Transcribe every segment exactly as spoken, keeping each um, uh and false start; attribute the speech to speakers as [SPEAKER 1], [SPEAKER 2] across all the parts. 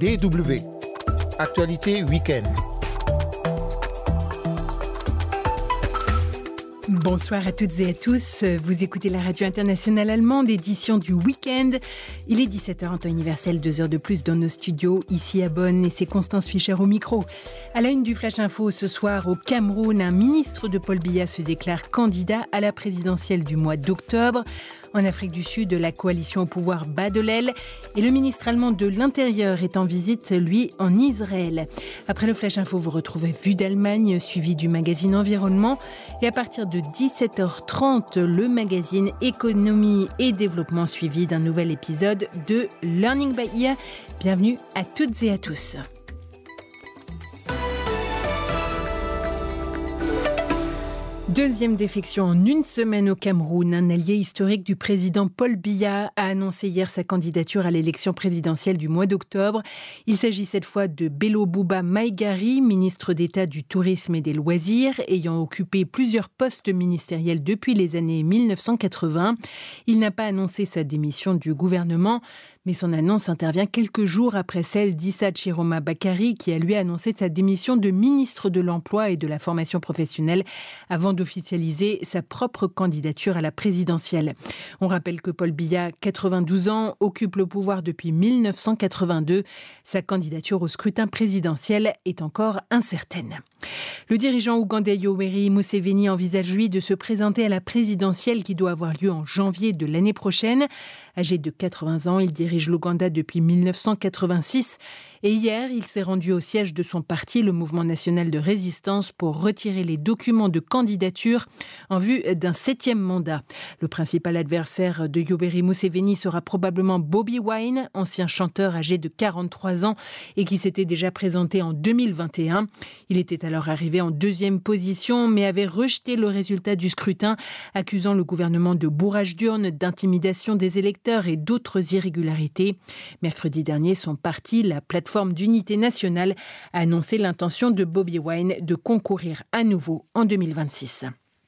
[SPEAKER 1] D W. Actualité week-end.
[SPEAKER 2] Bonsoir à toutes et à tous. Vous écoutez la radio internationale allemande, édition du week-end. Il est dix-sept heures en temps universel, deux heures de plus dans nos studios, ici à Bonn, et c'est Constance Fischer au micro. À la une du Flash Info ce soir, au Cameroun, un ministre de Paul Biya se déclare candidat à la présidentielle du mois d'octobre. En Afrique du Sud, la coalition au pouvoir bat de l'aile et le ministre allemand de l'Intérieur est en visite, lui, en Israël. Après le Flash Info, vous retrouvez Vue d'Allemagne, suivi du magazine Environnement. Et à partir de dix-sept heures trente, le magazine Économie et Développement, suivi d'un nouvel épisode de Learning by Ear. Bienvenue à toutes et à tous. Deuxième défection en une semaine au Cameroun. Un allié historique du président Paul Biya a annoncé hier sa candidature à l'élection présidentielle du mois d'octobre. Il s'agit cette fois de Bello Bouba Maïgari, ministre d'État du Tourisme et des Loisirs, ayant occupé plusieurs postes ministériels depuis les années mille neuf cent quatre-vingts. Il n'a pas annoncé sa démission du gouvernement, mais son annonce intervient quelques jours après celle d'Issa Chiroma Bakari, qui a lui annoncé sa démission de ministre de l'Emploi et de la Formation professionnelle avant d'officialiser sa propre candidature à la présidentielle. On rappelle que Paul Biya, quatre-vingt-douze ans, occupe le pouvoir depuis mille neuf cent quatre-vingt-deux. Sa candidature au scrutin présidentiel est encore incertaine. Le dirigeant ougandais Yoweri Museveni envisage, lui, de se présenter à la présidentielle qui doit avoir lieu en janvier de l'année prochaine. Âgé de quatre-vingts ans, il dirige l'Ouganda depuis mille neuf cent quatre-vingt-six et hier, il s'est rendu au siège de son parti, le Mouvement national de résistance, pour retirer les documents de candidature en vue d'un septième mandat. Le principal adversaire de Yoweri Museveni sera probablement Bobi Wine, ancien chanteur âgé de quarante-trois ans et qui s'était déjà présenté en deux mille vingt et un. Il était alors arrivé en deuxième position, mais avait rejeté le résultat du scrutin, accusant le gouvernement de bourrage d'urnes, d'intimidation des électeurs et d'autres irrégularités. Mercredi dernier, son parti, la plateforme d'unité nationale, a annoncé l'intention de Bobi Wine de concourir à nouveau en deux mille vingt-six.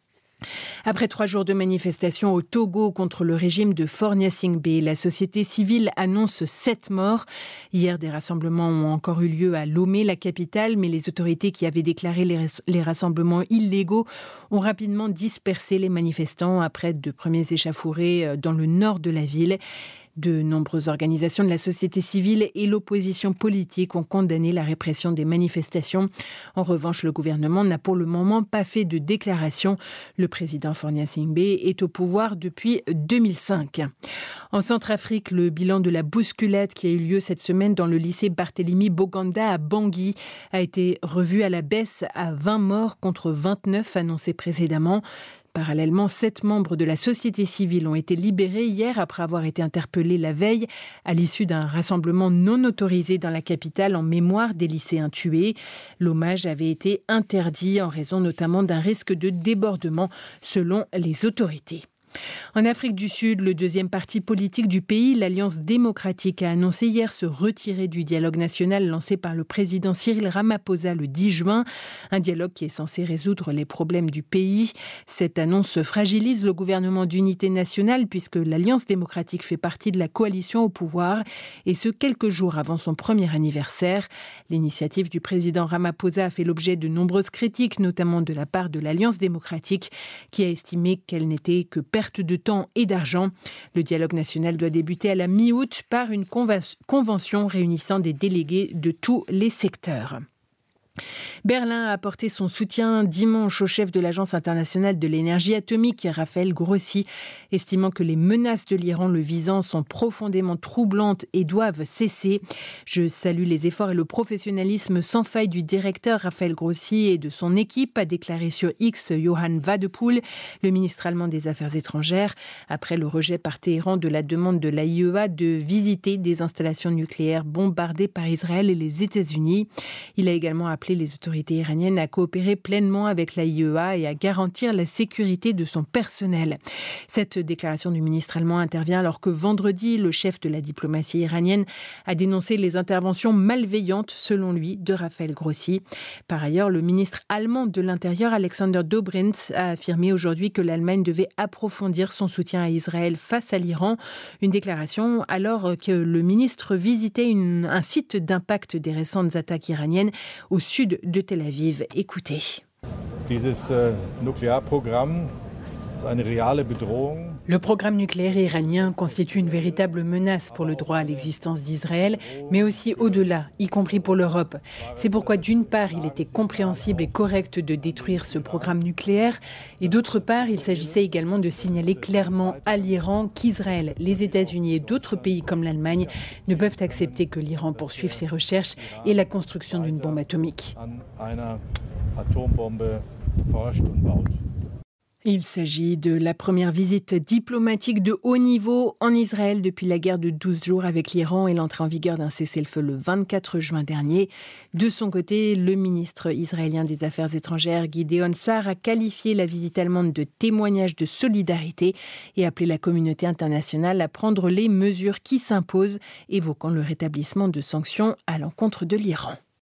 [SPEAKER 2] Après trois jours de manifestations au Togo contre le régime de Faure Gnassingbé, la société civile annonce sept morts. Hier, des rassemblements ont encore eu lieu à Lomé, la capitale, mais les autorités qui avaient déclaré les, les rassemblements illégaux ont rapidement dispersé les manifestants après de premiers échauffourées dans le nord de la ville. De nombreuses organisations de la société civile et l'opposition politique ont condamné la répression des manifestations. En revanche, le gouvernement n'a pour le moment pas fait de déclaration. Le président Faure Gnassingbé est au pouvoir depuis deux mille cinq. En Centrafrique, le bilan de la bousculade qui a eu lieu cette semaine dans le lycée Barthélemy Boganda à Bangui a été revu à la baisse à vingt morts contre vingt-neuf annoncés précédemment. Parallèlement, sept membres de la société civile ont été libérés hier après avoir été interpellés la veille à l'issue d'un rassemblement non autorisé dans la capitale en mémoire des lycéens tués. L'hommage avait été interdit en raison notamment d'un risque de débordement selon les autorités. En Afrique du Sud, le deuxième parti politique du pays, l'Alliance démocratique, a annoncé hier se retirer du dialogue national lancé par le président Cyril Ramaphosa le dix juin. Un dialogue qui est censé résoudre les problèmes du pays. Cette annonce fragilise le gouvernement d'unité nationale puisque l'Alliance démocratique fait partie de la coalition au pouvoir et ce quelques jours avant son premier anniversaire. L'initiative du président Ramaphosa a fait l'objet de nombreuses critiques, notamment de la part de l'Alliance démocratique qui a estimé qu'elle n'était que perte de temps et d'argent. Le dialogue national doit débuter à la mi-août par une convention réunissant des délégués de tous les secteurs. Berlin a apporté son soutien dimanche au chef de l'Agence internationale de l'énergie atomique, Raphaël Grossi, estimant que les menaces de l'Iran le visant sont profondément troublantes et doivent cesser. Je salue les efforts et le professionnalisme sans faille du directeur Raphaël Grossi et de son équipe, a déclaré sur X Johann Wadepool, le ministre allemand des Affaires étrangères, après le rejet par Téhéran de la demande de l'A I E A de visiter des installations nucléaires bombardées par Israël et les États-Unis. Il a également appelé appelé les autorités iraniennes à coopérer pleinement avec l'A I E A et à garantir la sécurité de son personnel. Cette déclaration du ministre allemand intervient alors que vendredi, le chef de la diplomatie iranienne a dénoncé les interventions malveillantes, selon lui, de Raphaël Grossi. Par ailleurs, le ministre allemand de l'Intérieur, Alexander Dobrindt, a affirmé aujourd'hui que l'Allemagne devait approfondir son soutien à Israël face à l'Iran. Une déclaration alors que le ministre visitait une, un site d'impact des récentes attaques iraniennes au sud de Tel Aviv. Écoutez.
[SPEAKER 3] Dieses äh, Nuklearprogramm ist eine reale Bedrohung.
[SPEAKER 2] Le programme nucléaire iranien constitue une véritable menace pour le droit à l'existence d'Israël, mais aussi au-delà, y compris pour l'Europe. C'est pourquoi, d'une part, il était compréhensible et correct de détruire ce programme nucléaire, et d'autre part, il s'agissait également de signaler clairement à l'Iran qu'Israël, les États-Unis et d'autres pays comme l'Allemagne ne peuvent accepter que l'Iran poursuive ses recherches et la construction d'une bombe atomique. Il s'agit de la première visite diplomatique de haut niveau en Israël depuis la guerre de douze jours avec l'Iran et l'entrée en vigueur d'un cessez-le-feu le vingt-quatre juin dernier. De son côté, le ministre israélien des Affaires étrangères, Gideon Sa'ar, a qualifié la visite allemande de témoignage de solidarité et appelé la communauté internationale à prendre les mesures qui s'imposent, évoquant le rétablissement de sanctions à l'encontre de l'Iran.